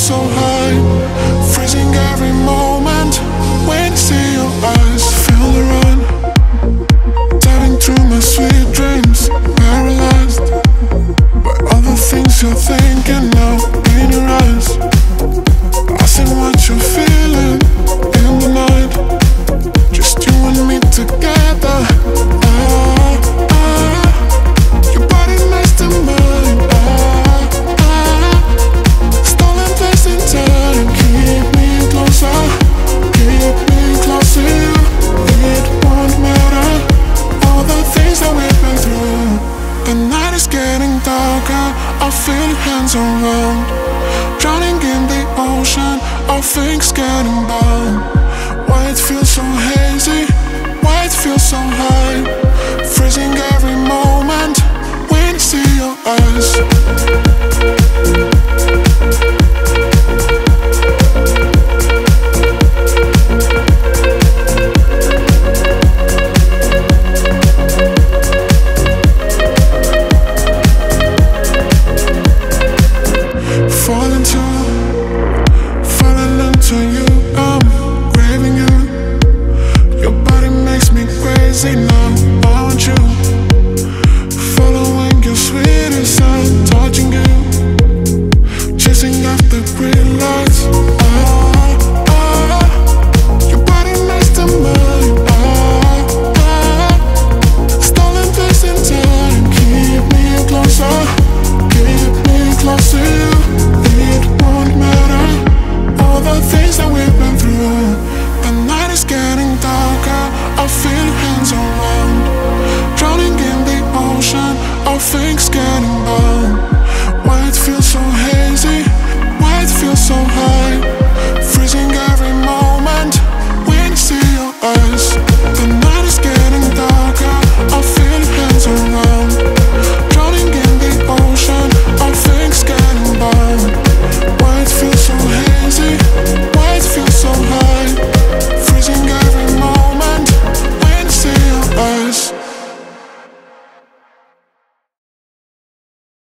so high, freezing every moment when you see your eyes. Feel the run, diving through my sweet dreams, paralyzed by all the things you're thinking now in your eyes. I see what you're feeling in the night, just you and me together. Your body next to mine. Stolen place in time. Keep me closer, keep me close to you. It won't matter all the things that we've been through. The night is getting darker, I feel your hands around, drowning in the ocean of things getting bound. Why it feels so hazy, why it feels so high, freezing every moment when you see your eyes.